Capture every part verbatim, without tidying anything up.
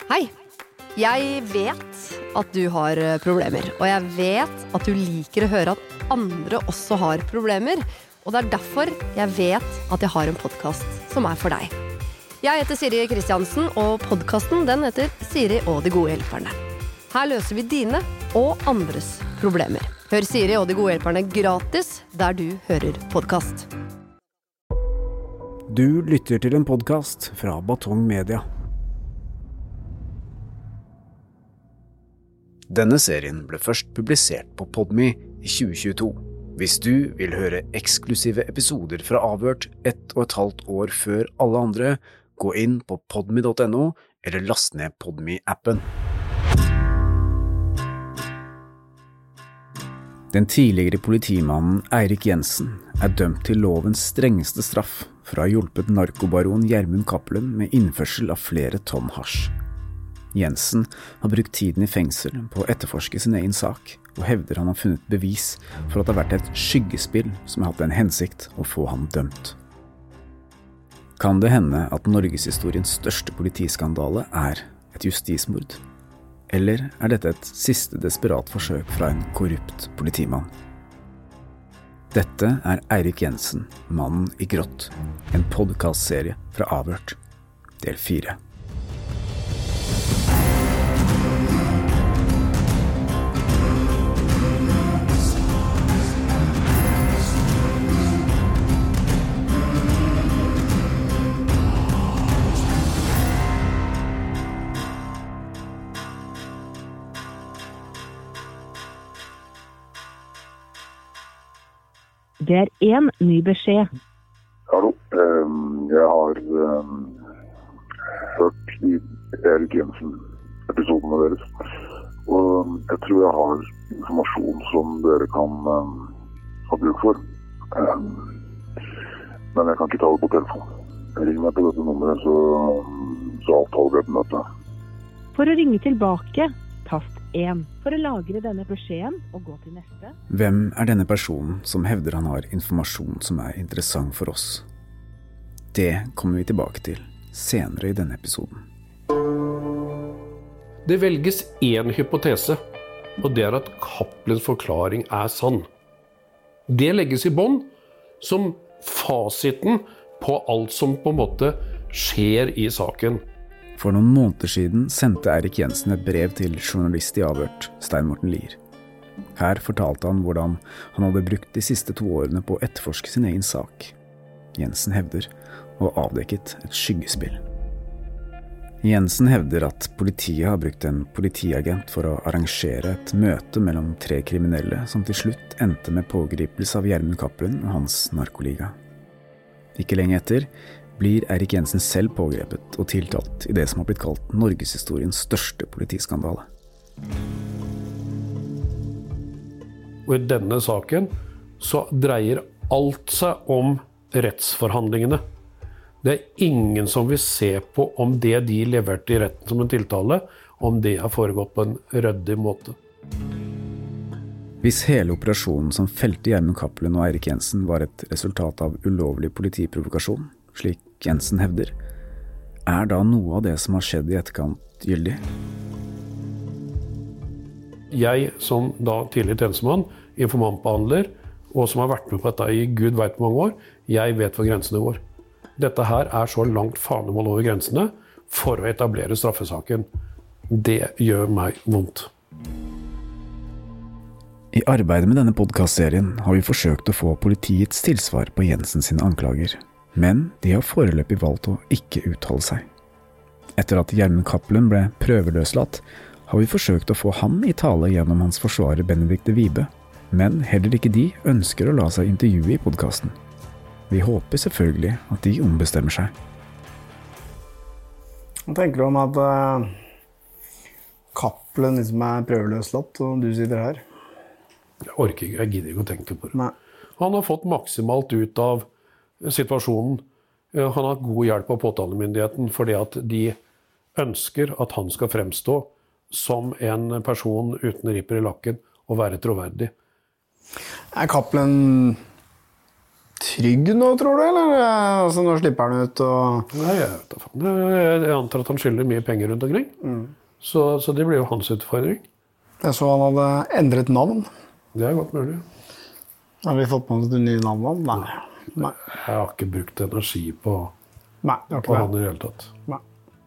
Hei, jeg vet at du har problemer, og jeg vet at du liker å høre at andre også har problemer, og det er derfor jeg vet at jeg har en podcast som er for deg. Jeg heter Siri Kristiansen, og podcasten den heter Siri og de gode hjelperne. Her løser vi dine og andres problemer. Hør Siri og de gode hjelperne gratis der du hører podcast. Du lytter til en podcast fra Batong Media. Denne serien ble først publisert på Podme i tjue tjueto. Hvis du vil høre eksklusive episoder fra Avhørt ett og et halvt år før alle andre, gå inn på podme punktum no eller last ned Podme-appen. Den tidligere politimannen Eirik Jensen er dømt til lovens strengeste straff for å ha hjulpet narkobaron Gjermund Cappelen med innførsel av flere tonn hasj. Jensen har brukt tiden i fengsel på å etterforske sin egen sak, og hevder han har funnet bevis for at det har vært et skyggespill som har hatt en hensikt å få ham dømt. Kan det hende at Norgeshistoriens største politiskandale er et justismord? Eller er dette et siste desperat forsøk fra en korrupt politimann? Dette er Eirik Jensen, mannen i grått, en podcastserie fra Avhørt, del fire. Det er en ny beskjed. Hallo, jeg har hørt i Eirik Jensen-episodene deres, og jeg tror jeg har informasjon som dere kan ha bruk for. Men jeg kan ikke ta det på telefon. Ring meg på dette nummeret, så, så avtaler vi et møte. For å ringe tilbake, tast en. For å lagre denne beskjeden og gå til neste. Hvem er denne personen som hevder han har informasjon som er interessant for oss? Det kommer vi tilbake til senere i denne episoden. Det velges en hypotese, og det er at Cappelens forklaring er sann. Det legges i bånd som fasiten på alt som på en måte skjer i saken. For noen måneder siden sendte Eirik Jensen et brev til journalist i Avhørt, Stein Morten Lier. Her fortalte han hvordan han hadde brukt de siste to årene på å etterforske sin egen sak. Jensen hevder å ha avdekket et skyggespill. Jensen hevder at politiet har brukt en politiagent for å arrangere et møte mellom tre kriminelle som til slutt endte med pågripelse av Gjermund Cappelen og hans narkoliga. Ikke lenge etter blir Eirik Jensen selv pågrepet og tiltalt i det som har blitt kalt Norgeshistoriens største politiskandale. Og i denne saken så dreier alt seg om rettsforhandlingene. Det er ingen som vil se på om det de leverte i retten som en tiltale, om det har foregått på en ryddig måte. Hvis hele operasjonen som felte Gjermund Cappelen og Eirik Jensen var et resultat av ulovlig politiprovokasjon, slik Jensen hevder, er da noe av det som har skjedd i etterkant gyldig? Jeg som da tidligere tjenestemann, informantbehandler, og som har vært med på dette i Gud vet hvor mange år, jeg vet hvor grensene går. Dette her er så langt fanemål over grensene for å etablere straffesaken. Det gjør meg vondt. I arbeidet med denne podcastserien har vi forsøkt å få politiets tilsvar på Jensen sine anklager. Men de har foreløpig valgt å ikke uttale seg. Etter at Gjermund Cappelen ble prøveløslatt, har vi forsøkt å få han i tale gjennom hans forsvarer Benedikte Wibe, men heller ikke de ønsker å la seg intervjue i podcasten. Vi håper selvfølgelig at de ombestemmer seg. Hva tenker du om at uh, Cappelen liksom er prøveløslatt, og du sitter her? Jeg orker ikke, jeg gidder ikke å tenke på det. Nei. Han har fått maksimalt ut av situasjonen. Han har hatt god hjelp av påtalemyndigheten fordi at de ønsker at han skal fremstå som en person uten ripper i lakken og være troverdig. Er Cappelen trygg nå, tror du, eller? Altså, nå slipper han ut og... Nei, jeg vet da faen. Jeg, jeg antar at han skylder mye penger rundt omkring. Mm. Så, så det blir jo hans utfordring. Jeg så han hadde endret navn. Det er godt mulig. Har vi fått på oss det nye navnet? Nei. Nei. Jeg har ikke brukt energi på, Nei, det har ikke på det. han i det hele tatt. Nei.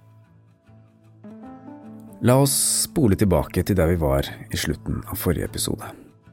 La oss spole tilbake til der vi var i slutten av forrige episode.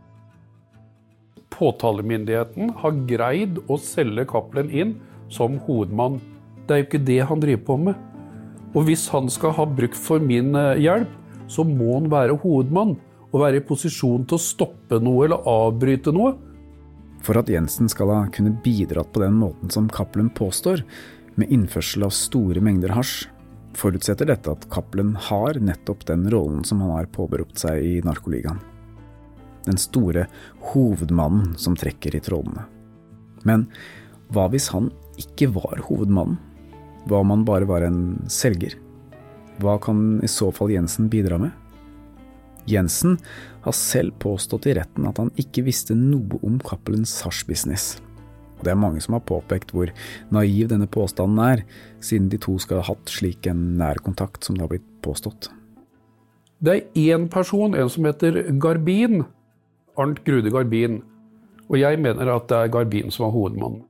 Påtalemyndigheten har greid å selge Cappelen inn som hovedmann. Det er jo ikke det han driver på med. Og hvis han skal ha bruk for min hjelp, så må han være hovedmann og være i posisjon til å stoppe noe eller avbryte noe. For at Jensen skal ha kunne bidratt på den måten som Cappelen påstår, med innførsel av store mengder hasj, forutsetter dette at Cappelen har nettopp den rollen som han har påberopt seg i narkoligaen. Den store hovedmannen som trekker i trådene. Men hva hvis han ikke var hovedmannen? Hva om han bare var en selger? Hva kan i så fall Jensen bidra med? Jensen har selv påstått i retten at han ikke visste noe om Cappelens hasjbusiness. Det er mange som har påpekt hvor naiv denne påstanden er, siden de to skal ha hatt slik en nær kontakt som det har blitt påstått. Det er en person, en som heter Garbin, Arnt Grude Garbin, og jeg mener at det er Garbin som var hovedmannen.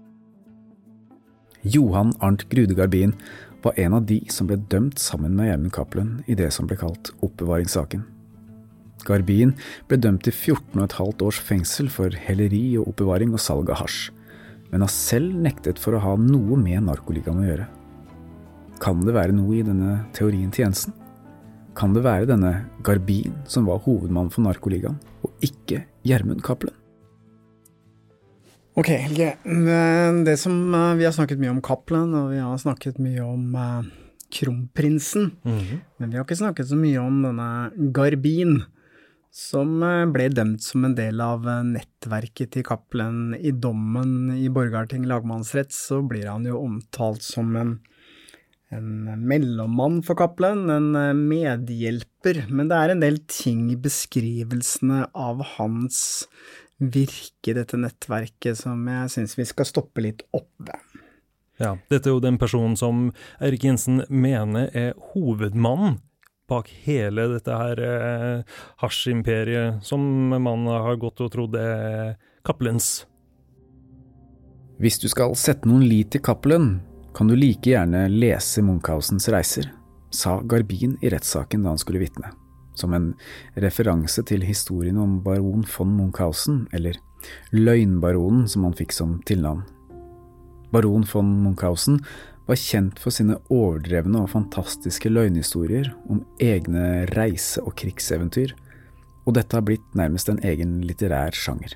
Johan Arnt Grude Garbin var en av de som ble dømt sammen med Gjermund Cappelen i det som ble kalt oppbevaringssaken. Garbin ble dømt til fjorten og et halvt års fengsel for helleri og oppbevaring og salg av hasj, men har selv nektet for å ha noe med narkoligaen å gjøre. Kan det være noe i denne teorien til Jensen? Kan det være denne Garbin som var hovedmann for narkoligaen, og ikke Gjermund Cappelen? Ok, Helge. Det som vi har snakket mye om Cappelen, og vi har snakket mye om uh, kronprinsen, mm-hmm. men vi har ikke snakket så mye om denne Garbin, som ble dømt som en del av nettverket til Cappelen. I dommen i Borgarting lagmannsrett så blir han jo omtalt som en, en mellommann for Cappelen, en medhjelper, men det er en del ting i beskrivelsene av hans virke i dette nettverket som jeg synes vi skal stoppe litt opp ved. Ja, dette er jo den personen som Eirik Jensen mener er hovedmannen bak hele dette her eh, hasjimperiet som man har gått og trodd er Cappelens. Hvis du skal sette noen lit til Cappelen, kan du like gjerne lese Munkhausens reiser, sa Garbin i rettssaken da han skulle vitne, som en referanse til historien om baron von Munkhausen, eller løgnbaronen som han fikk som tilnavn. Baron von Munkhausen var kjent for sine overdrevne og fantastiske løgnhistorier om egne reise- og krigseventyr, og dette har blitt nærmest en egen litterær sjanger.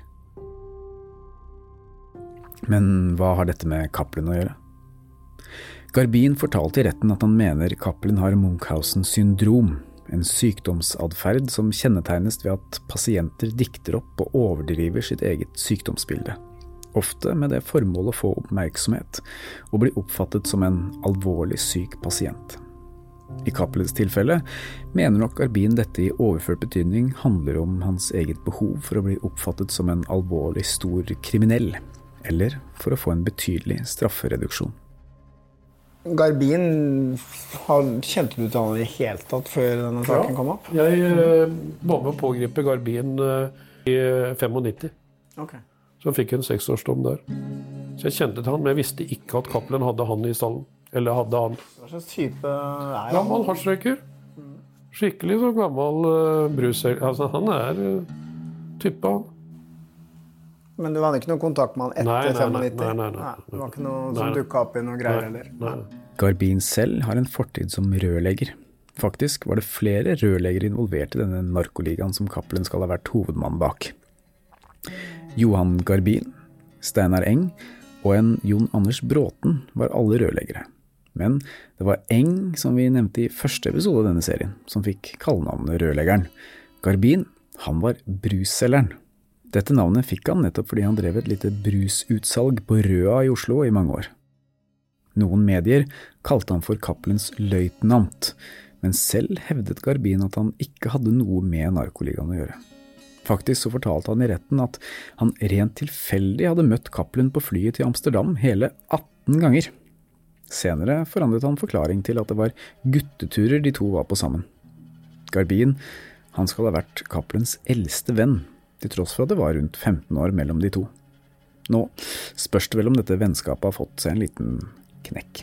Men hva har dette med Cappelen å gjøre? Garbin fortalte i retten at han mener Cappelen har Munkhausens syndrom, en sykdomsadferd som kjennetegnes ved at pasienter dikter opp og overdriver sitt eget sykdomsbilde. Ofte med det formål å få oppmerksomhet og bli oppfattet som en alvorlig syk pasient. I Cappelens tilfelle mener nok Garbin dette i overført betydning handler om hans eget behov for å bli oppfattet som en alvorlig stor kriminell, eller for å få en betydelig straffereduksjon. Garbin, kjente du til han i det hele tatt før denne saken kom opp? Ja, jeg uh, var med å pågripe Garbin uh, i nittifem. Ok. Så han fikk en seksårsdom der. Så jeg kjente til han, men jeg visste ikke at Cappelen hadde han i stallen. Eller hadde han. Hva slags type er han? Gammel hasjrøyker. Skikkelig så gammel uh, bruser. Altså, han er uh, type han. Men du hadde ikke noe kontakt med han etter nittifem? Nei, nei, nei, nei. Det var ikke noe som dukket opp i noe greier heller? Nei, nei. Garbin selv har en fortid som rørlegger. Faktisk var det flere rørleggere involvert i denne narkoligaen som Cappelen skal ha vært hovedmann bak. Johan Garbin, Steinar Eng og en Jon Anders Bråten var alle rørleggere. Men det var Eng, som vi nevnte i første episode av denne serien, som fikk kallenavnet rørleggeren. Garbin, han var brusselgeren. Dette navnet fikk han nettopp fordi han drev et lite brusutsalg på Røa i Oslo i mange år. Noen medier kalte han for Cappelens løytnant, men selv hevdet Garbin at han ikke hadde noe med narkoligaen å gjøre. Faktisk så fortalte han i retten at han rent tilfeldig hadde møtt Cappelen på flyet til Amsterdam hele atten ganger. Senere forandret han forklaring til at det var gutteturer de to var på sammen. Garbin, han skal ha vært Cappelens eldste venn, til tross for at det var rundt femten år mellom de to. Nå spørs det vel om dette vennskapet har fått seg en liten knekk.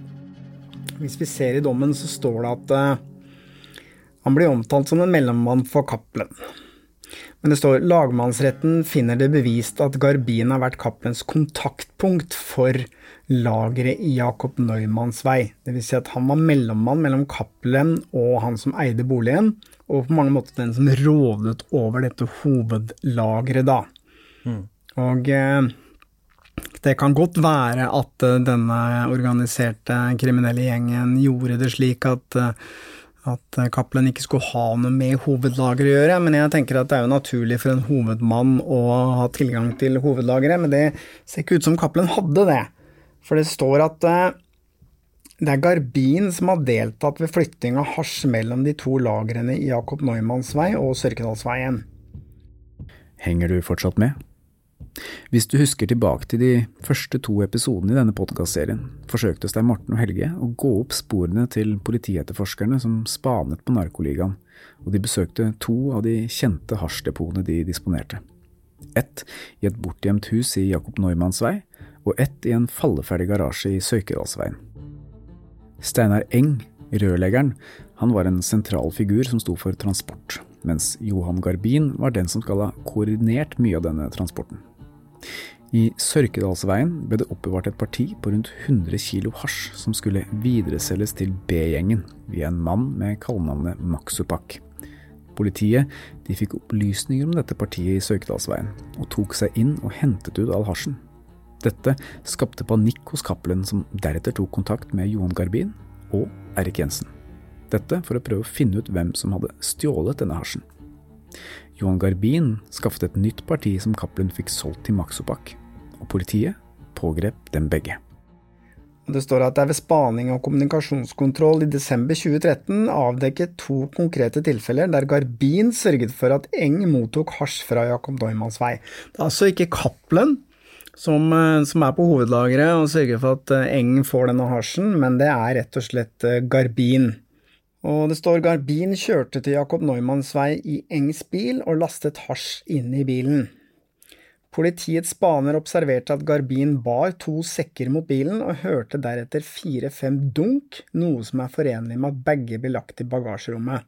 Hvis vi ser i dommen så står det at uh, han blir omtalt som en mellommann for Cappelen. Men det står, lagmannsretten finner det bevist at Garbin har vært Cappelens kontaktpunkt for lageret i Jakob Neumanns vei. Det vil si at han var mellommann mellom Cappelen og han som eide boligen, og på mange måter den som rådet over dette hovedlageret da. Mm. Og eh, det kan godt være at uh, denne organiserte kriminelle gjengen gjorde det slik at uh, at Cappelen ikke skulle ha noe med hovedlageret å gjøre, men jeg tenker at det er jo naturlig for en hovedmann å ha tilgang til hovedlageret, men det ser ikke ut som Cappelen hadde det. For det står at uh, det er Garbin som har deltatt ved flytting av hasj mellom de to lagrene i Jakob Neumanns vei og Sørkedalsveien. Henger du fortsatt med? Hvis du husker tilbake til de første to episodene i denne podcastserien, forsøkte Stein Morten og Helge å gå opp sporene til politietterforskerne som spanet på narkoligaen, og de besøkte to av de kjente hasjdepotene de disponerte. Ett i et bortgjemt hus i Jakob Neumanns vei, og ett i en falleferdig garasje i Sørkedalsveien. Steinar Eng, rørleggeren, han var en sentral figur som sto for transport, mens Johan Garbin var den som skal ha koordinert mye av denne transporten. I Sørkedalsveien ble det oppbevart et parti på rundt hundre kilo hasj som skulle videreselges til B-gjengen via en mann med kallenavnet Maxupak. Politiet de fikk opplysninger om dette partiet i Sørkedalsveien og tok seg inn og hentet ut all hasjen. Dette skapte panikk hos Cappelen, som deretter tok kontakt med Johan Garbin og Erik Jensen. Dette for å prøve å finne ut hvem som hadde stjålet denne hasjen. Johan Garbin skaffet et nytt parti som Cappelen fikk solgt til Maxupak, og politiet pågrep dem begge. Det står at det er ved spaning og kommunikasjonskontroll i desember tjue tretten avdekket to konkrete tilfeller der Garbin sørget for at Eng mottok hasj fra Jakob Neumanns vei. Det er altså ikke Cappelen som, som er på hovedlageret og sørger for at Eng får denne hasjen, men det er rett og slett Garbin. Og det står Garbin kjørte til Jakob Neumanns vei i Engs bil og lastet hasj inn i bilen. Politiets spaner observerte at Garbin bar to sekker mot bilen og hørte deretter fire-fem dunk, noe som er forenlig med at begge ble lagt i bagasjerommet.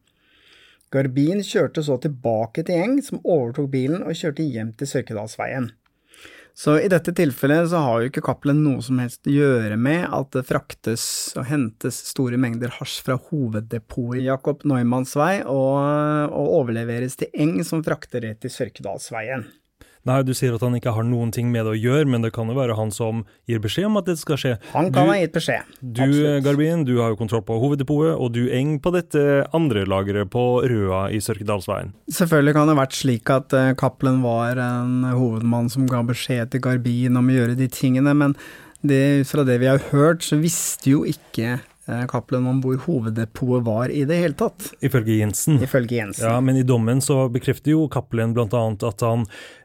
Garbin kjørte så tilbake til Eng, som overtok bilen og kjørte hjem til Sørkedalsveien. Så i dette tilfellet så har jo ikke Cappelen noe som helst å gjøre med at det fraktes og hentes store mengder hasj fra hoveddepotet i Jakob Neumanns vei og, og overleveres til Eng som frakter det til Sørkedalsveien. Nei, du sier at han ikke har noen ting med det å gjøre, men det kan jo være han som gir beskjed om at det skal skje. Han kan du, ha gitt beskjed. Du, Absolutt. Garbin, du har jo kontroll på hoveddepotet, og du Eng på dette andre lageret på Røa i Sørkedalsveien. Selvfølgelig kan det ha vært slik at uh, Cappelen var en hovedmann som ga beskjed til Garbin om å gjøre de tingene, men det, fra det vi har hørt, så visste jo ikke Cappelen om hvor hoveddepotet var i det hele tatt. Ifølge Jensen. Ifølge Jensen. Ja, men i dommen så bekrefter jo Cappelen blant annet at han,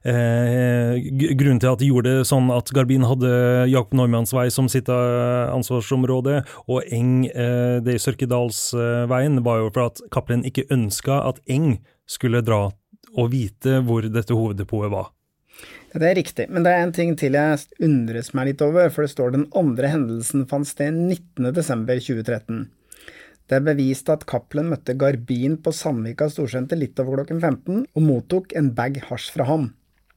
eh, grunnen til at de gjorde det sånn at Garbin hadde Jakob Neumanns vei som sitt ansvarsområde, og Eng, eh, det i Sørkedalsveien, var jo for at Cappelen ikke ønsket at Eng skulle dra og vite hvor dette hoveddepotet var. Det er riktig, men det er en ting til jeg undres meg litt over, for det står den andre hendelsen fant sted nittende desember tjue tretten. Det er bevist at Cappelen møtte Garbin på Sandvika Storsenter litt over klokken femten og mottok en bag hasj fra ham.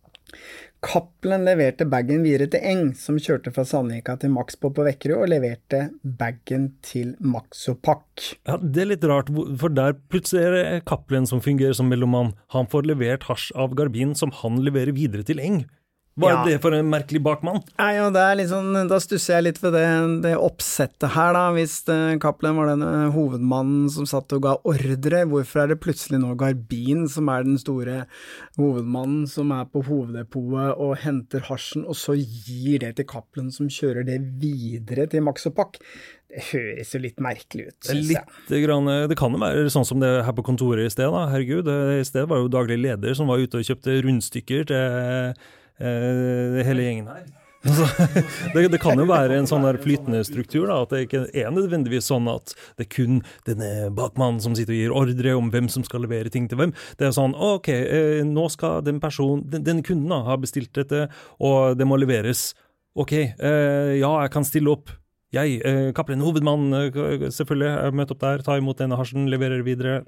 Cappelen leverte baggen videre til Eng, som kjørte fra Sandvika til Maxbo på Vekkerød og leverte baggen til Maxopak. Ja, det er litt rart, for der plutselig er det Cappelen som fungerer som mellommann. Han får levert hasj av Garbin som han leverer videre til Eng. Hva Ja. er det for en merkelig bakmann? Nei, og det er litt sånn, da stusser jeg litt ved det, det oppsettet her da, hvis uh, Cappelen var den uh, hovedmannen som satt og ga ordre, hvorfor er det plutselig nå Garbin som er den store hovedmannen som er på hoveddepotet og henter hasjen, og så gir det til Cappelen som kjører det videre til Max og Pack? Det høres jo litt merkelig ut, synes jeg. Litt grann, det kan jo være sånn som det her på kontoret i sted da, herregud, i sted var jo daglig leder som var ute og kjøpte rundstykker til eh, hele gjengen her. Altså, det, det kan jo være en sånn der flytende struktur da, at det ikke er nødvendigvis sånn at det er kun denne bakmannen som sitter og gir ordre om hvem som skal levere ting til hvem. Det er sånn, ok, eh, nå skal den personen, den, denne kunden da, ha bestilt dette, og det må leveres. Ok, eh, ja, jeg kan stille opp. Jeg, eh, Cappelen, hovedmann, eh, selvfølgelig, jeg møter opp der, tar imot denne hasjen, leverer videre.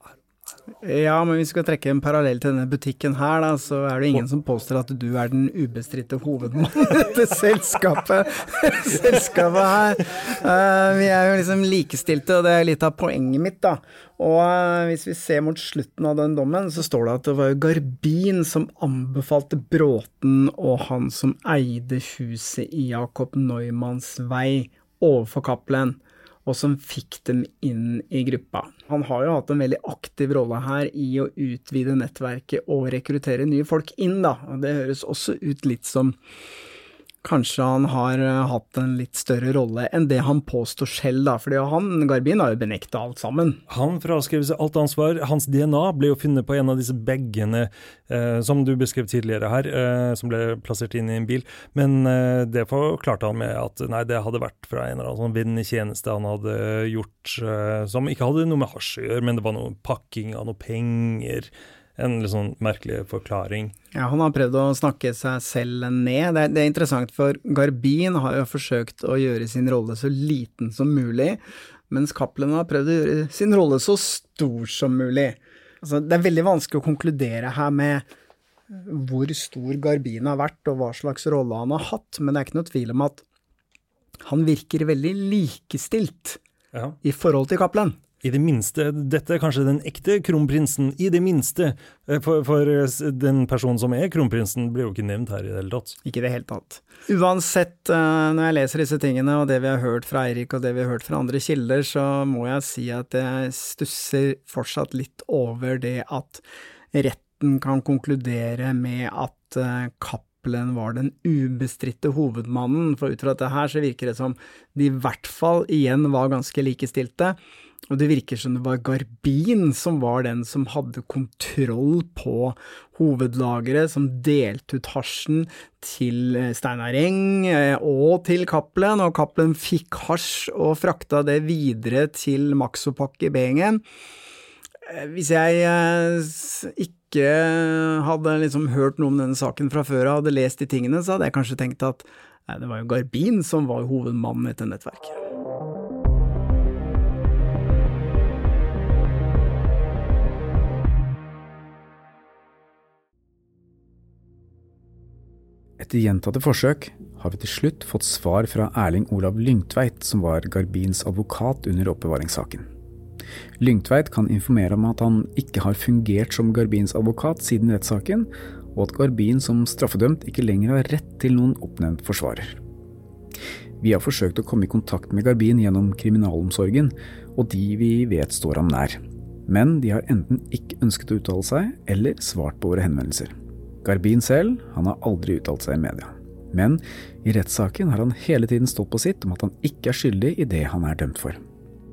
Ja, men vi skal trekke en parallell til denne butikken her da, så er det ingen som påstår at du er den ubestridte hovedmannen til selskapet, selskapet her. Uh, vi er jo liksom likestilte, og det er litt av poenget mitt da. Og uh, hvis vi ser mot slutten av den dommen, så står det at det var jo Garbin som anbefalte Bråten og han som eide huset i Jakob Neumanns vei overfor Cappelen, og som fikk dem inn i gruppa. Han har jo hatt en veldig aktiv rolle her i å utvide nettverket og rekruttere nye folk inn da, og det høres også ut litt som kanskje han har hatt en litt større rolle enn det han påstår selv da, fordi han, Garbin, har jo benektet alt sammen. Han fraskrev seg alt ansvar. Hans D N A ble jo funnet på en av disse baggene eh, som du beskrev tidligere her, eh, som ble plassert inn i en bil. Men eh, det forklarte han med at nei, det hadde vært fra en eller annen sånn vennetjeneste han hadde gjort, eh, som ikke hadde noe med hasj å gjøre, men det var noe pakking av noe penger. En litt sånn merkelig forklaring. Ja, han har prøvd å snakke seg selv ned. Det er, det er interessant, for Garbin har jo forsøkt å gjøre sin rolle så liten som mulig, mens Cappelen har prøvd å gjøre sin rolle så stor som mulig. Altså, det er veldig vanskelig å konkludere her med hvor stor Garbin har vært, og hva slags rolle han har hatt, men det er ikke noe tvil om at han virker veldig likestilt Ja. i forhold til Cappelen. I det minste, dette er kanskje den ekte kronprinsen, i det minste, for, for den personen som er kronprinsen blir jo ikke nevnt her i det hele tatt. Ikke det helt tatt. Uansett, når jeg leser disse tingene, og det vi har hørt fra Eirik, og det vi har hørt fra andre kilder, så må jeg si at jeg stusser fortsatt litt over det at retten kan konkludere med at Cappelen var den ubestridte hovedmannen, for ut fra dette her så virker det som de i hvert fall igjen var ganske likestilte, og det virker som det var Garbin som var den som hadde kontroll på hovedlageret, som delte ut hasjen til Steinar Eng og til Cappelen, og Cappelen fikk hasj og frakta det videre til Max og Pack i Bengen. Hvis jeg ikke hadde liksom hørt noe om denne saken fra før og hadde lest de tingene, så hadde jeg kanskje tenkt at nei, det var jo Garbin som var hovedmannen i dette nettverket. Etter gjentatte forsøk har vi til slutt fått svar fra Erling Olav Lyngtveit, som var Garbins advokat under oppbevaringssaken. Lyngtveit kan informere om at han ikke har fungert som Garbins advokat siden rettssaken, og at Garbin som straffedømt ikke lenger har rett til noen oppnevnt forsvarer. Vi har forsøkt å komme i kontakt med Garbin gjennom kriminalomsorgen, og de vi vet står ham nær. Men de har enten ikke ønsket å uttale seg, eller svart på våre henvendelser. Garbin selv, han har aldri uttalt seg i media. Men i rettssaken har han hele tiden stått på sitt om at han ikke er skyldig i det han er dømt for.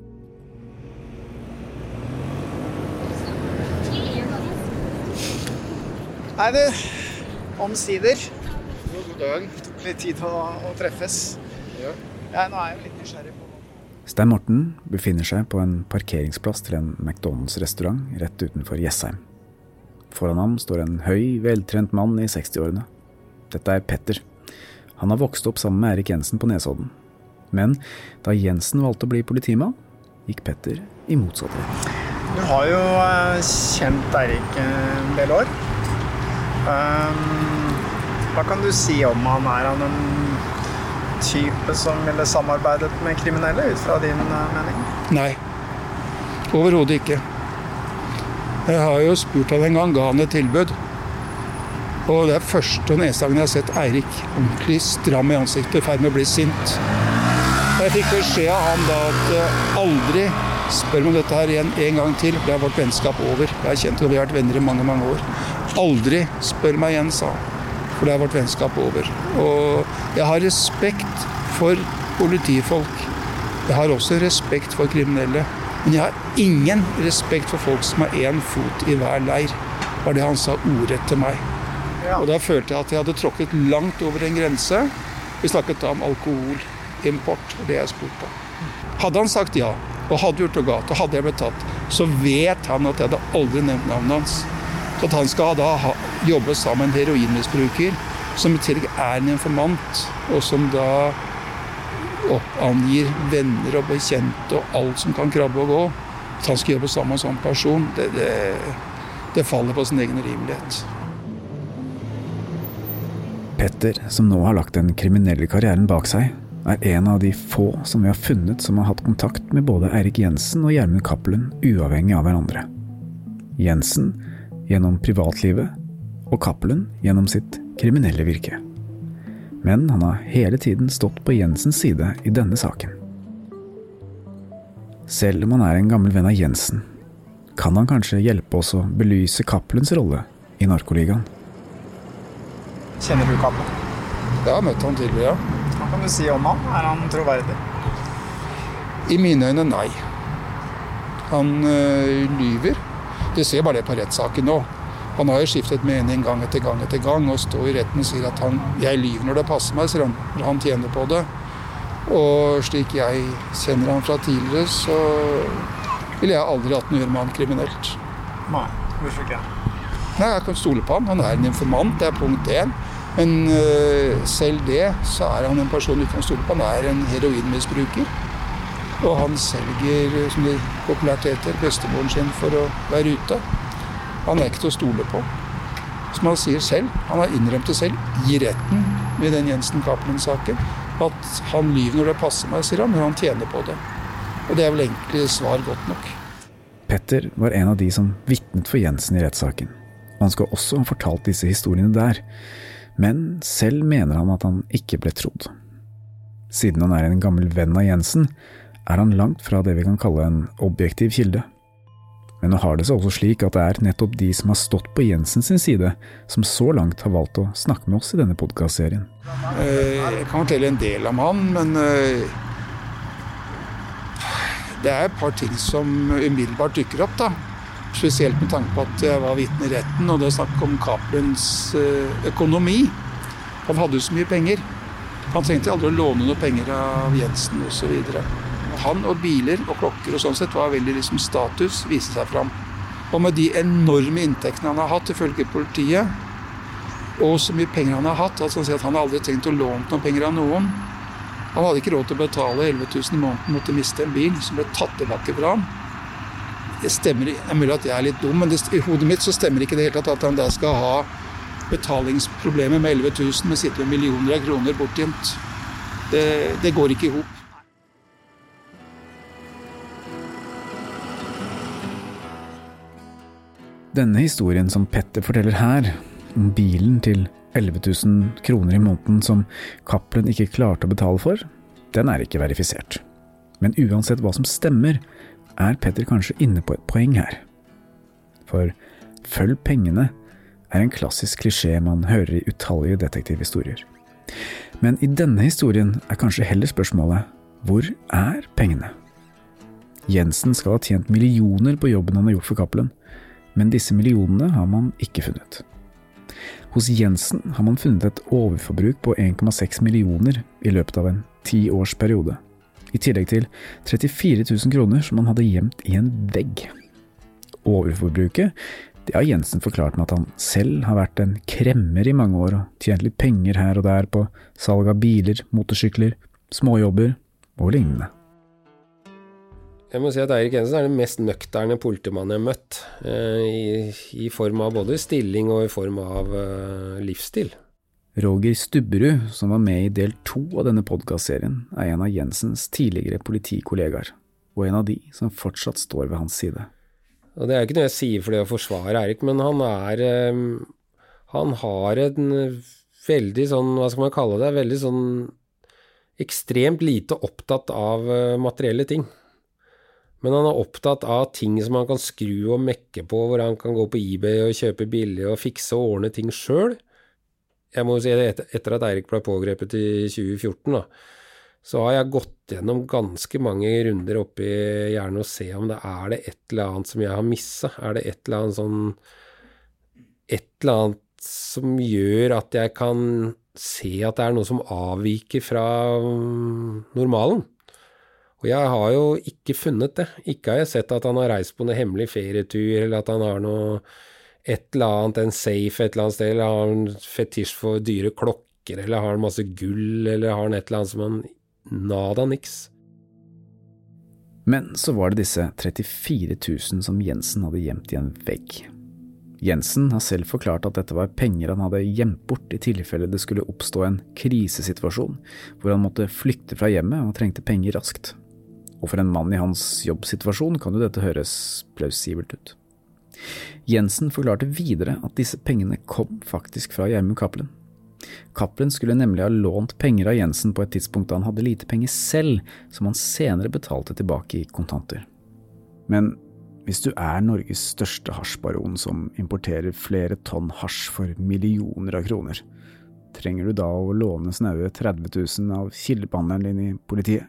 Hei du, omsider. God dag. Litt tid til å, å treffes. Ja. Ja, nå er jeg jo litt nysgjerrig på. Stein Morten befinner seg på en parkeringsplass til en McDonalds-restaurant rett utenfor Jessheim. Foran ham står en høy, veltrent mann i sekstiårene. Dette er Petter. Han har vokst opp sammen med Erik Jensen på Nesodden. Men da Jensen valgte å bli politimann, gikk Petter i motsatt retning. Du har jo kjent Erik en del år. Um, hva kan du si om han? Er han en type som ville samarbeidet med kriminelle, ut fra din mening? Nei, overhodet ikke. Jeg har jo spurt han en gang, ga han et tilbud. Og det er første og eneste gangen jeg har sett Eirik ordentlig stram i ansiktet, i ferd med å bli sint. Og jeg fikk beskjed av han da at aldri spør meg om dette her igjen en gang til, for det er vårt vennskap over. Jeg har kjent og vi har vært venner i mange, mange år. Aldri spør meg igjen, sa han, for det er vårt vennskap over. Og jeg har respekt for politifolk. Jeg har også respekt for kriminelle. Men jeg har ingen respekt for folk som har en fot i hver leir. Det var det han sa ordrett til meg. Og da følte jeg at jeg hadde tråkket langt over en grense. Vi snakket da om alkoholimport, og det jeg spurte på. Hadde han sagt ja, og hadde gjort noe galt, og hadde jeg blitt tatt, så vet han at jeg hadde aldri nevnt navnet hans. Så at han skal da ha, jobbe sammen med en heroinmisbruker, som i tillegg er en informant, og som da oppangir venner og bekjente og alt som kan krabbe og gå. At han skal jobbe sammen med en sånn person, det, det, det faller på sin egen rimelighet. Petter, som nå har lagt den kriminelle karrieren bak seg, er en av de få som vi har funnet som har hatt kontakt med både Eirik Jensen og Gjermund Cappelen uavhengig av hverandre. Jensen gjennom privatlivet og Cappelen gjennom sitt kriminelle virke. Men han har hele tiden stått på Jensens side i denne saken. Selv om han er en gammel venn av Jensen, kan han kanskje hjelpe oss å belyse Cappelens rolle i narkoligaen. Kjenner du Cappelen? Jeg har møtt han tidligere, ja. Hva kan du si om han? Er han troverdig? I mine øyne, nei. Han øh, lyver. Du ser bare det på rettssaken nå. Han har jo skiftet mening gang etter gang etter gang, og står i retten og sier at han, jeg lyver når det passer meg, sier han, når han tjener på det. Og slik jeg kjenner han fra tidligere, så ville jeg aldri hatt noe å gjøre med han kriminelt. Nei, hvorfor ikke? Nei, jeg kan stole på han. Han er en informant, det er punkt én. Men øh, selv det, så er han en person du kan stole på. Han er en heroinmisbruker. Og han selger, som det populært heter, bestemoren sin for å være ute. Han er ikke til å stole på. Som han sier selv, han har innrømt det selv i retten med den Jensen-Cappelen-saken, at han lyver når det passer meg, sier han, når han tjener på det. Og det er vel egentlig svar godt nok. Petter var en av de som vitnet for Jensen i rettssaken. Og han skal også ha fortalt disse historiene der. Men selv mener han at han ikke ble trodd. Siden han er en gammel venn av Jensen, er han langt fra det vi kan kalle en objektiv kilde. Men nå har det seg også slik at det er nettopp de som har stått på Jensens side, som så langt har valgt å snakke med oss i denne podcastserien. Jeg kan fortelle en del om han, men det er et par ting som umiddelbart dukker opp da. Spesielt med tanke på at jeg var vitne i retten, og det snakket om Cappelens økonomi. Han hadde jo så mye penger. Han trengte aldri å låne noe penger av Jensen og så videre. Han og biler og klokker og sånn sett var veldig liksom status, viste seg fram. Og med de enorme inntektene han har hatt ifølge politiet, og så mye penger han har hatt, altså han sier at han aldri trengt å låne noen penger av noen. Han hadde ikke råd til å betale elleve tusen i måneden, måtte miste en bil som ble tatt tilbake fra ham. Det stemmer, det er mulig at jeg er litt dum, men det, i hodet mitt så stemmer ikke det helt tatt at han da skal ha betalingsproblemer med elleve tusen, men sitter med millioner av kroner bortgjemt. Det, det går ikke i hop. Denne historien som Petter forteller her, om bilen til elleve tusen kroner i måneden som Cappelen ikke klarte å betale for, den er ikke verifisert. Men uansett hva som stemmer, er Petter kanskje inne på et poeng her. For følg pengene er en klassisk klisjé man hører i utallige detektivhistorier. Men i denne historien er kanskje heller spørsmålet, hvor er pengene? Jensen skal ha tjent millioner på jobben han har gjort for Cappelen, men disse millionene har man ikke funnet. Hos Jensen har man funnet et overforbruk på en komma seks millioner i løpet av en ti års periode. I tillegg til trettifire tusen kroner som han hadde gjemt i en vegg. Overforbruket, det har Jensen forklart med at han selv har vært en kremmer i mange år og tjent litt penger her og der på salg av biler, motorsykler, småjobber og lignende. Jeg må si at Eirik Jensen er den mest nøkterne politimannen jeg har møtt, eh, i, i form av både stilling og i form av eh, livsstil. Roger Stubberud, som var med i del to av denne podcastserien, er en av Jensens tidligere politikollegaer, og en av de som fortsatt står ved hans side. Og det er ikke noe jeg sier for det å forsvare Eirik, men han er, eh, han har en veldig sånn, hva skal man kalle det, veldig sånn ekstremt lite opptatt av materielle ting. Men han er opptatt av ting som han kan skru og mekke på, hvor han kan gå på eBay og kjøpe billig og fikse og ordne ting selv. Jeg må si det, etter, etter at Eirik ble pågrepet i tjue fjorten, da, så har jeg gått gjennom ganske mange runder oppe i hjernen og se om det er det et eller annet som jeg har misset. Er det et eller annet sånn, et eller annet som gjør at jeg kan se at det er noe som avviker fra normalen. Og jeg har jo ikke funnet det. Ikke har jeg sett at han har reist på noe hemmelig ferietur, eller at han har noe, et eller annet, en safe et eller annet sted, eller har han fetisj for dyre klokker, eller har han masse gull, eller har han et eller annet som han nada niks. Men så var det disse trettifire tusen som Jensen hadde gjemt i en vegg. Jensen har selv forklart at dette var penger han hadde gjemt bort i tilfelle det skulle oppstå en krisesituasjon, hvor han måtte flykte fra hjemmet og trengte penger raskt. Og for en mann i hans jobbsituasjon kan jo dette høres plausibelt ut. Jensen forklarte videre at disse pengene kom faktisk fra Gjermund Cappelen. Cappelen skulle nemlig ha lånt penger av Jensen på et tidspunkt da han hadde lite penger selv, som han senere betalte tilbake i kontanter. Men hvis du er Norges største hasjbaron som importerer flere tonn hasj for millioner av kroner, trenger du da å låne snaue tretti tusen av kildebehandleren din i politiet?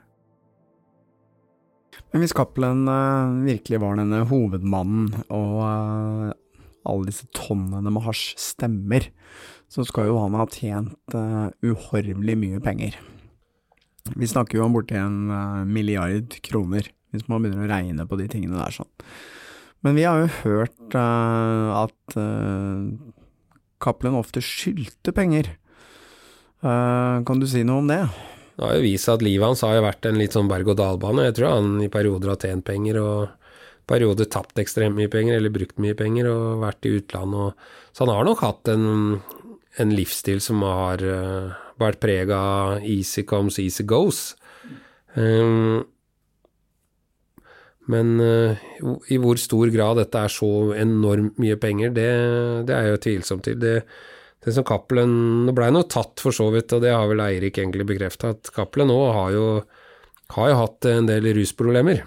Men hvis Cappelen uh, virkelig var denne hovedmannen, og uh, alle disse tonnene med hasj stemmer, så skal jo han ha tjent uh, uhorvelig mye penger. Vi snakker jo om borti en uh, milliard kroner, hvis man begynner å regne på de tingene der sånn. Men vi har jo hørt uh, at uh, Cappelen ofte skyldte penger. Uh, kan du si noe om det? Det har jo vist at livet hans har jo vært en litt sånn berg-og-dal-bane. Jeg tror han i perioder har tjent penger, og perioder tapt ekstremt mye penger, eller brukt mye penger, og vært i utlandet. Og... Så han har nok hatt en, en livsstil som har uh, vært preget av easy comes, easy goes. Um, Men uh, i hvor stor grad dette er så enormt mye penger, det, det er jo tvilsomt til. Det, det som Cappelen, det ble noe tatt for så vidt, og det har vel Eirik egentlig bekreftet, at Cappelen nå har jo, har jo hatt en del rusproblemer.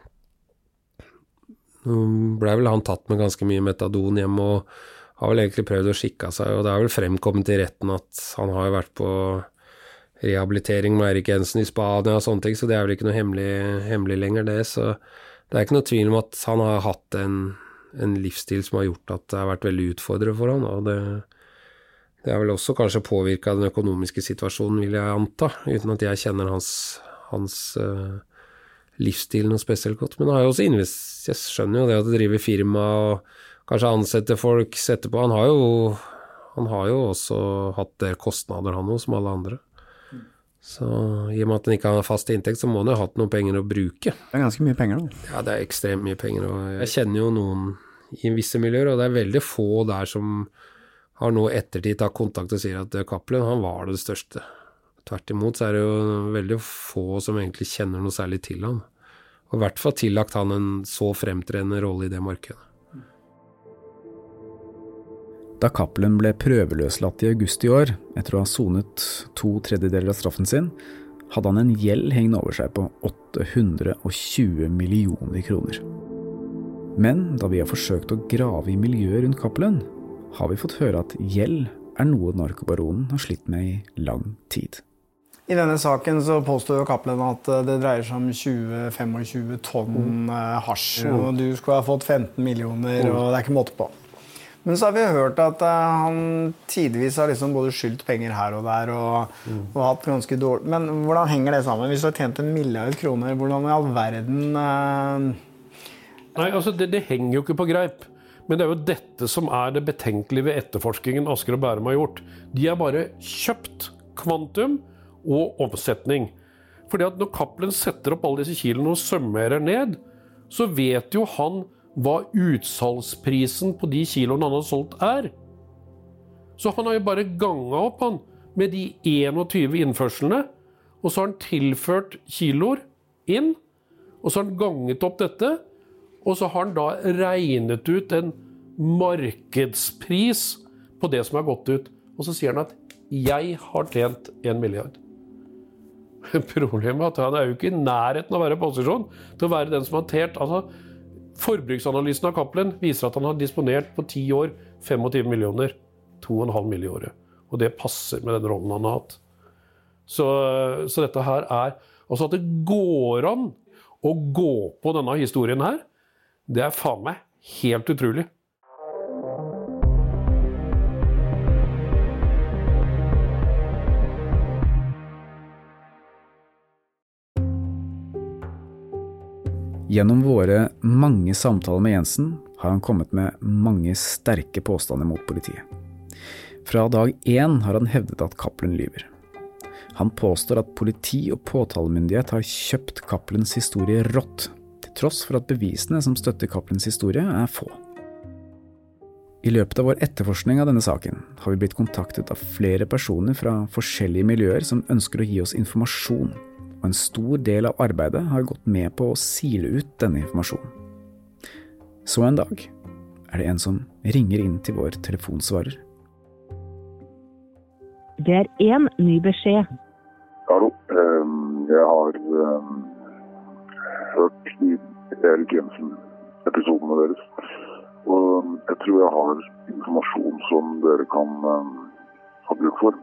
Nå ble vel han tatt med ganske mye metadon hjem, og har vel egentlig prøvd å skikke seg, og det har vel fremkommet i retten at han har jo vært på rehabilitering med Eirik Jensen i Spania og sånne ting, så det er vel ikke noe hemmelig, hemmelig lenger det, så det er ikke noe tvil om at han har hatt en, en livsstil som har gjort at det har vært veldig utfordrende for han, og det, det har vel også kanskje påvirket den økonomiske situasjonen, vil jeg anta, uten at jeg kjenner hans, hans uh, livsstil noe spesielt godt. Men han har jo også investert, jeg skjønner jo det at det driver firma og kanskje ansette folk etterpå. Han har jo, han har jo også hatt der kostnader han også, som alle andre. Så i og med at han ikke har fast inntekt, så må han jo ha hatt noen penger å bruke. Det er ganske mye penger da. Ja, det er ekstremt mye penger, og jeg kjenner jo noen i visse miljøer, og det er veldig få der som har nå ettertid tatt kontakt og sier at Cappelen, han var det største. Tvert imot så er det jo veldig få som egentlig kjenner noe særlig til han. Og i hvert fall tillagt han en så fremtredende rolle i det markedet. Da Cappelen ble prøveløslatt i august i år, etter å ha sonet to tredjedeler av straffen sin, hadde han en gjeld hengende over seg på åtte hundre og tjue millioner kroner. Men da vi har forsøkt å grave i miljøet rundt Cappelen, har vi fått høre at gjeld er noe narkobaronen har slitt med i lang tid. I denne saken så påstår jo Cappelen at det dreier seg om tjue til tjuefem tonn hasj, og du skulle ha fått femten millioner, og det er ikke måte på. Men så har vi hørt at uh, han tidvis har liksom både skyldt penger her og der, og, mm. og hatt ganske dårlig... Men hvordan henger det sammen? Hvis du har tjent en milliard kroner, hvordan i all verden... Uh... Nei, altså det, det henger jo ikke på greip. Men det er jo dette som er det betenkelige ved etterforskningen Asker og Bærum har gjort. De har bare kjøpt kvantum og omsetning. Fordi at når Cappelen setter opp alle disse kiloene og sømmerer ned, så vet jo han hva utsalgsprisen på de kiloene han har solgt er. Så han har jo bare ganget opp han med de enogtyve innførslene, og så har han tilført kiloer inn, og så har han ganget opp dette, og så har han da regnet ut en markedspris på det som har gått ut. Og så sier han at jeg har tjent en milliard. Problemet er at han er jo ikke i nærheten av å være i posisjon til å være den som har tjent. Altså, forbruksanalysen av Cappelen viser at han har disponert på ti år tjuefem millioner, to og en halv million i året. Og det passer med den rollen han har hatt. Så, så dette her er, altså at det går an å gå på denne historien her, det er faen meg helt utrolig. Gjennom våre mange samtaler med Jensen har han kommet med mange sterke påstander mot politiet. Fra dag én har han hevdet at Cappelen lyver. Han påstår at politi og påtalemyndighet har kjøpt Cappelens historie rått, til tross for at bevisene som støtter Cappelens historie er få. I løpet av vår etterforskning av denne saken har vi blitt kontaktet av flere personer fra forskjellige miljøer som ønsker å gi oss informasjon, og en stor del av arbeidet har gått med på å sile ut denne informasjonen. Så en dag er det en som ringer inn til vår telefonsvarer. Det er en ny beskjed. Hallo, jeg har hørt i Erik Jensen-episodene deres, og jeg tror jeg har informasjon som dere kan ha bruk for.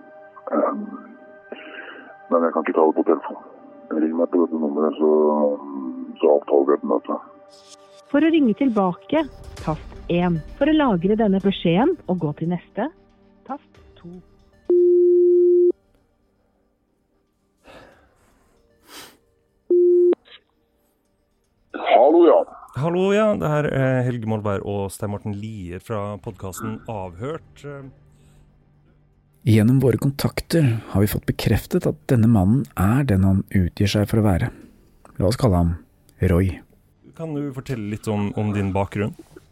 Men jeg kan ikke ta det på telefon. Ring meg på dette nummeret, så, så avtaler vi et møte. For å ringe tilbake, tast én. For å lagre denne beskjeden og gå til neste, tast to. Hallo, ja. Hallo, ja. Det her er Helge Molberg og Stein Morten Lier fra podcasten Avhørt. Gjennom våre kontakter har vi fått bekreftet at denne mannen er den han utgir seg for å være. La oss kalle ham Roy. Kan du fortelle litt om, om din bakgrunn?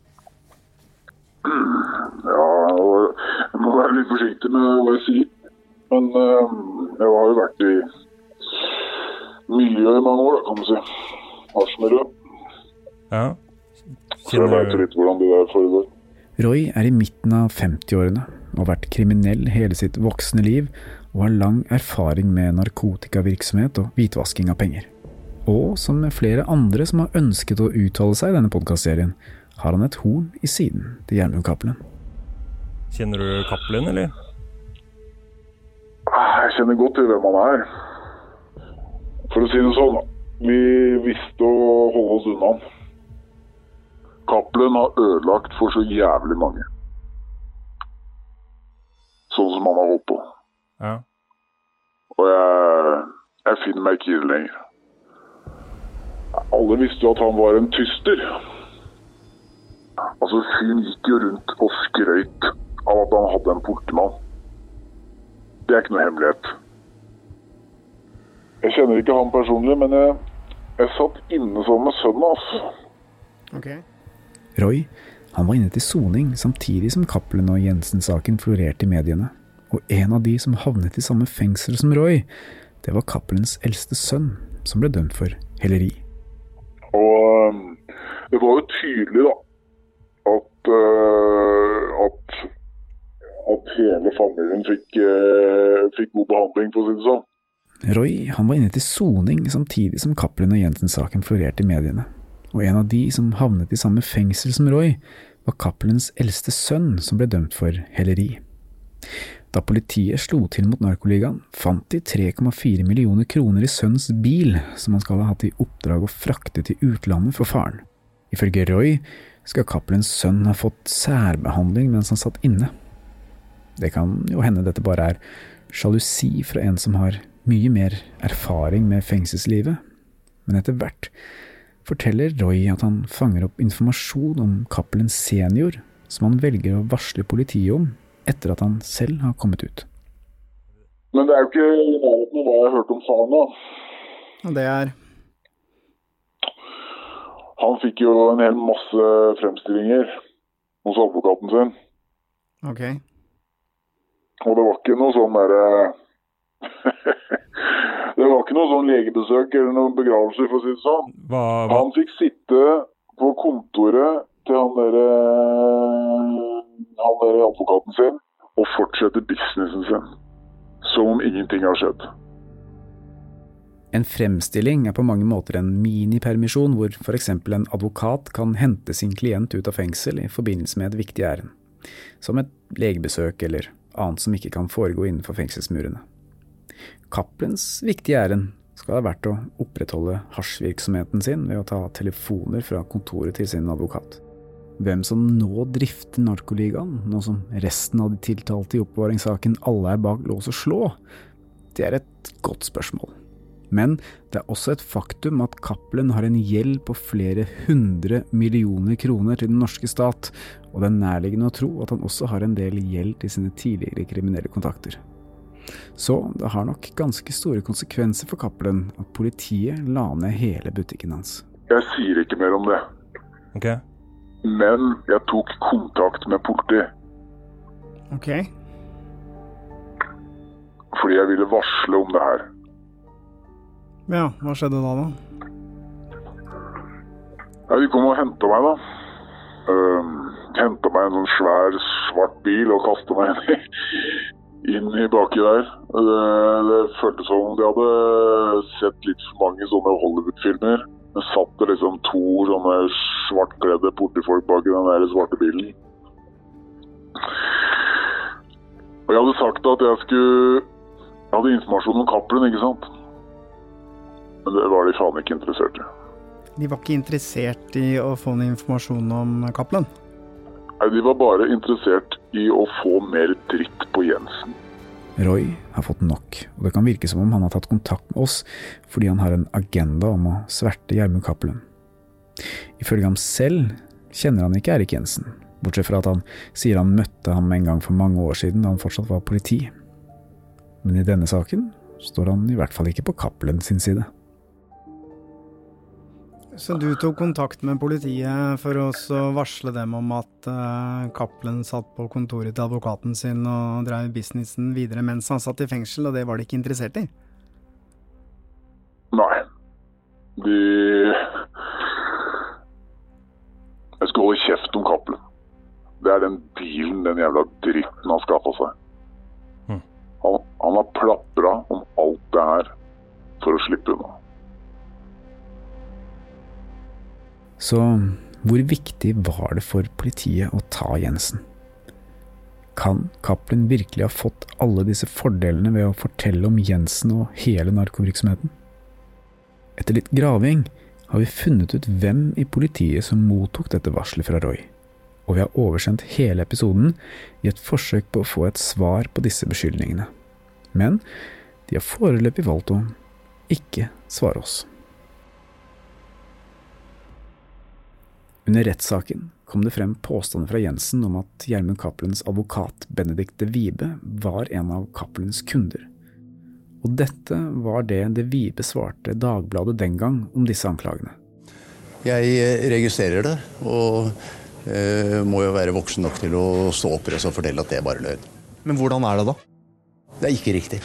Ja, jeg må være litt forsiktig med hva jeg sier. Men uh, jeg har jo vært i miljøet i mange år, kan man si. Hasjmiljø. Ja. Så jeg vet litt hvordan det der foregår. Roy er i midten av femti-årene og har vært kriminell hele sitt voksne liv og har lang erfaring med narkotikavirksomhet og hvitvasking av penger. Og som med flere andre som har ønsket å uttale seg i denne podcastserien, har han et horn i siden til Gjermund Cappelen. Kjenner du Cappelen, eller? Jeg kjenner godt til hvem han er. For å si det sånn, vi visste å holde oss unna han. Cappelen har ødelagt for så jævlig mange. Sånn som han har holdt på. Ja. Og jeg, jeg finner meg ikke i det lenger. Alle visste jo at han var en tyster. Altså, fyren gikk jo rundt og skrøyt av at han hadde en politimann. Det er ikke noe hemmelighet. Jeg kjenner ikke han personlig, men jeg, jeg satt inne sammen med sønnen hans. Ok. Roy, han var inne til soning samtidig som Cappelen og Jensen-saken florerte i mediene. Og en av de som havnet i samme fengsel som Roy, det var Cappelens eldste sønn, som ble dømt for helleri. Og det var jo tydelig da, at, uh, at, at hele familien fikk, uh, fikk god behandling, for å si det sånn. Roy, han var inne til soning samtidig som Cappelen og Jensen-saken florerte i mediene. Og en av de som havnet i samme fengsel som Roy, var Cappelens eldste sønn som ble dømt for helleri. Da politiet slo til mot narkoligaen, fant de tre komma fire millioner kroner i sønns bil, som han skal ha hatt i oppdrag å frakte til utlandet for faren. Ifølge Roy skal Cappelens sønn ha fått særbehandling mens han satt inne. Det kan jo hende dette bare er sjalusi fra en som har mye mer erfaring med fengselslivet, men etter hvert forteller Roy at han fanger opp informasjon om Cappelen senior, som han velger å varsle politiet om etter at han selv har kommet ut. Men det er jo ikke i nærheten av hva jeg har hørt om faren da. Og det er? Han fikk jo en hel masse fremstillinger hos advokaten sin. Ok. Og det var ikke noe sånn der... Det var ikke noe sånn legebesøk eller noen begravelse, for å si det sånn. Hva, hva? Han fikk sitte på kontoret til han der, han der advokaten sin og fortsetter businessen sin, som om ingenting har skjedd. En fremstilling er på mange måter en minipermisjon hvor for eksempel en advokat kan hente sin klient ut av fengsel i forbindelse med et viktig ærend, som et legebesøk eller annet som ikke kan foregå innenfor fengselsmurene. Cappelens viktige ærend skal ha vært å opprettholde hasjvirksomheten sin ved å ta telefoner fra kontoret til sin advokat. Hvem som nå drifter narkoligaen, nå som resten av de tiltalte i oppvaringssaken alle er bak lås og slå, det er et godt spørsmål. Men det er også et faktum at Cappelen har en gjeld på flere hundre millioner kroner til den norske stat, og det er nærliggende å tro at han også har en del gjeld til sine tidligere kriminelle kontakter. Så det har nok ganske store konsekvenser for Cappelen at politiet la ned hele butikken hans. Jeg sier ikke mer om det. Ok. Men jeg tok kontakt med politi. Ok. Fordi jeg ville varsle om det her. Ja, hva skjedde da da? Ja, de kom og hentet meg da. Uh, hentet meg en sånn svær, svart bil og kastet meg inn i, inn i baki der. Det, det føltes som om de hadde sett litt for mange sånne Hollywood-filmer. Det satt det liksom to sånne svartkledde politifolk bak i den der svarte bilen. Og jeg hadde sagt at jeg skulle... Jeg hadde informasjon om Cappelen, ikke sant? Men det var de faen ikke interessert i. De var ikke interessert i å få noe informasjon om Cappelen? Nei, de var bare interessert i å få mer dritt på Jensen. Roy har fått nok, og det kan virke som om han har tatt kontakt med oss fordi han har en agenda om å sverte Gjermund Cappelen. Ifølge ham selv kjenner han ikke Erik Jensen, bortsett fra at han sier han møtte ham en gang for mange år siden da han fortsatt var politi. Men i denne saken står han i hvert fall ikke på Cappelen sin side. Så du tok kontakt med politiet for å varsle dem om at uh, Cappelen satt på kontoret til advokaten sin og drev businessen videre mens han satt i fengsel, og det var de ikke interessert i? Nei. De... Jeg skal holde kjeft om Cappelen. Det er den bilen, den jævla dritten han skaffet seg. Hmm. Han, han har plapret om alt det her for å slippe unna. Så hvor viktig var det for politiet å ta Jensen? Kan Cappelen virkelig ha fått alle disse fordelene ved å fortelle om Jensen og hele narkovirksomheten? Etter litt graving har vi funnet ut hvem i politiet som mottok dette varslet fra Roy, og vi har oversendt hele episoden i et forsøk på å få et svar på disse beskyldningene. Men de har foreløpig valgt å ikke svare oss. Under rettssaken kom det frem påstander fra Jensen om at Gjermund Cappelens advokat Benedikt de Vibe var en av Cappelens kunder. Og dette var det de Vibe svarte Dagbladet den gang om disse anklagene. Jeg registrerer det, og eh, må jo være voksen nok til å stå oppreist og fortelle at det er bare løgn. Men hvordan er det da? Det er ikke riktig.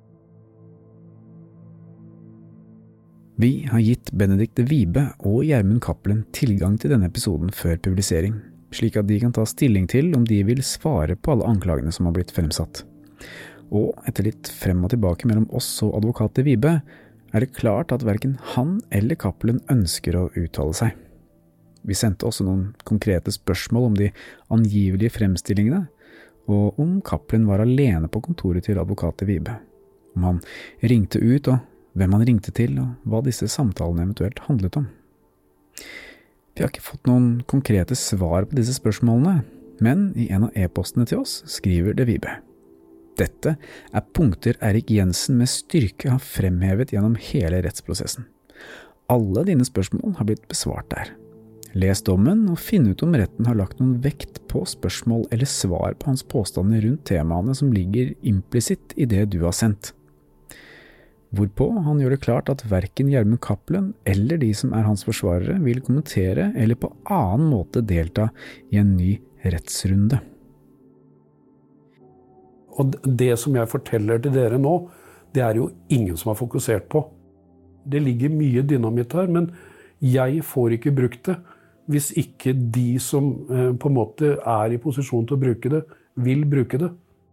Vi har gitt Benedikt de Vibe og Gjermund Cappelen tilgang til denne episoden før publisering, slik at de kan ta stilling til om de vil svare på alle anklagene som har blitt fremsatt. Og etter litt frem og tilbake mellom oss og advokat de Vibe, er det klart at hverken han eller Cappelen ønsker å uttale seg. Vi sendte også noen konkrete spørsmål om de angivelige fremstillingene, og om Cappelen var alene på kontoret til advokat de Vibe. Om han ringte ut og hvem han ringte til, og hva disse samtalene eventuelt handlet om. Vi har ikke fått noen konkrete svar på disse spørsmålene, men i en av e-postene til oss skriver de Vibe. Dette er punkter Erik Jensen med styrke har fremhevet gjennom hele rettsprosessen. Alle dine spørsmål har blitt besvart der. Les dommen og finn ut om retten har lagt noen vekt på spørsmål eller svar på hans påstander rundt temaene som ligger implisitt i det du har sendt. Hvorpå han gjør det klart at hverken Gjermund Cappelen eller de som er hans forsvarere vil kommentere eller på annen måte delta i en ny rettsrunde. Og det som jeg forteller til dere nå, det er jo ingen som har fokusert på. Det ligger mye dynamitt her, men jeg får ikke brukt det hvis ikke de som på en måte er i posisjon til å bruke det, vil bruke det.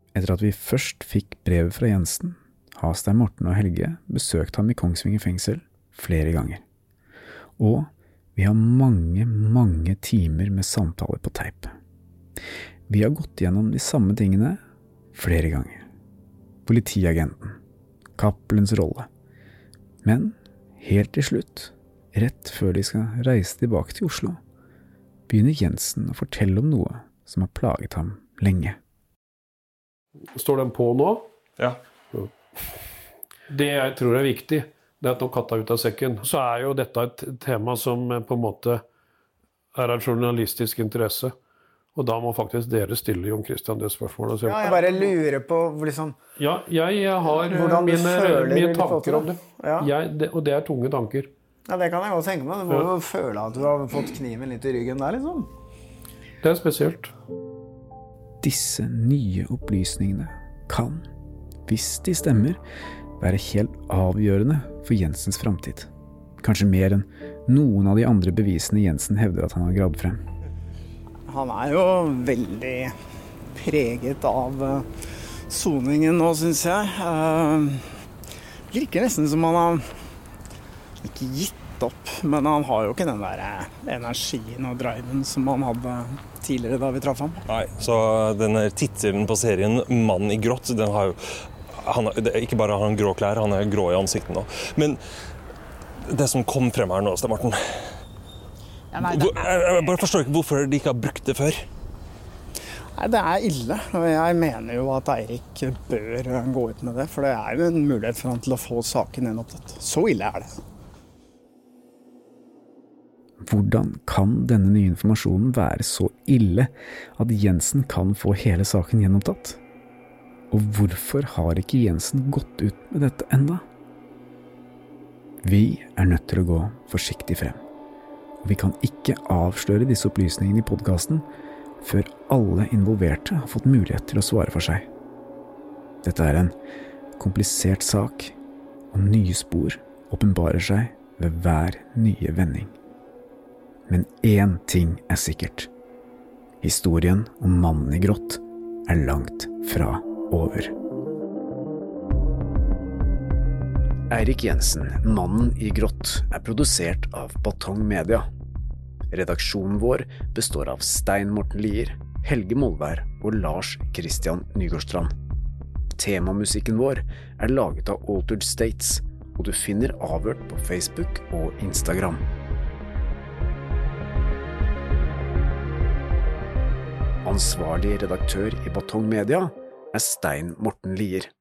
Etter at vi først fikk brevet fra Jensen, har Stein Morten og Helge besøkt ham i Kongsvinger fengsel flere ganger. Og vi har mange, mange timer med samtaler på teip. Vi har gått gjennom de samme tingene flere ganger. Politiagenten, Cappelens rolle. Men helt til slutt, rett før de skal reise tilbake til Oslo, begynner Jensen å fortelle om noe som har plaget ham lenge. Står den på nå? Ja. Det jeg tror er viktig, det er at når katta ut av sekken, så er jo dette et tema som på en måte er av journalistisk interesse. Og da må faktisk dere stille Jon Christian det spørsmålet. Ja, jeg bare lurer på liksom... Ja, jeg, jeg har mine, mine tanker om det. Ja. Jeg, det. Og det er tunge tanker. Ja, det kan jeg også tenke meg. Du må jo ja. føle at du har fått kniven litt i ryggen der, liksom. Det er spesielt. Disse nye opplysningene kan, hvis de stemmer, være helt avgjørende for Jensens fremtid. Kanskje mer enn noen av de andre bevisene Jensen hevder at han har gravd frem. Han er jo veldig preget av soningen nå, synes jeg. Det virker nesten som han har ikke gitt opp, men han har jo ikke den der energien og driven som han hadde tidligere da vi traff ham. Nei, så denne tittelen på serien Mann i grått, den har jo han, det er ikke bare har han grå klær, han er grå i ansiktet nå. Men det som kom frem her nå, Stein Morten, ja, nei, det er... jeg bare forstår ikke hvorfor de ikke har brukt det før. Nei, det er ille, og jeg mener jo at Eirik bør gå ut med det, for det er jo en mulighet for han til å få saken gjenopptatt. Så ille er det. Hvordan kan denne nye informasjonen være så ille at Jensen kan få hele saken gjenopptatt? Og hvorfor har ikke Jensen gått ut med dette enda? Vi er nødt til å gå forsiktig frem. Og vi kan ikke avsløre disse opplysningene i podcasten før alle involverte har fått mulighet til å svare for seg. Dette er en komplisert sak, og nye spor åpenbarer seg ved hver nye vending. Men én ting er sikkert. Historien om mannen i grått er langt fra over. Eirik Jensen, Mannen i grått, er produsert av Batong Media. Redaksjonen vår består av Stein Morten Lier, Helge Molvær og Lars Christian Nygårdstrand. Temamusikken vår er laget av Altered States, og du finner Avhørt på Facebook og Instagram. Ansvarlig redaktør i Batong Media er Stein Morten Lier.